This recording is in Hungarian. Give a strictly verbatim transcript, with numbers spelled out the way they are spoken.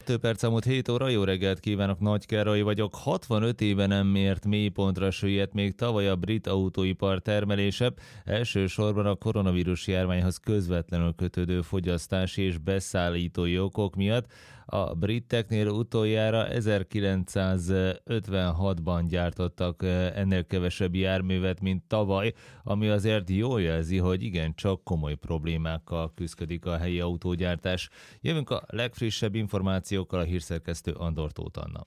Több perc elmúlt hét óra, jó reggelt kívánok, Nagy Károly vagyok. hatvanöt éve nem mért mélypontra süllyedt még tavaly a brit autóipar termelése, elsősorban a koronavírus járványhoz közvetlenül kötődő fogyasztási és beszállítói okok miatt. A briteknél utoljára ezerkilencszázötvenhatban gyártottak ennél kevesebb járművet, mint tavaly, ami azért jól jelzi, hogy igencsak komoly problémákkal küszködik a helyi autógyártás. Jövünk a legfrissebb információkkal, a hírszerkesztő Andor Tóth Anna.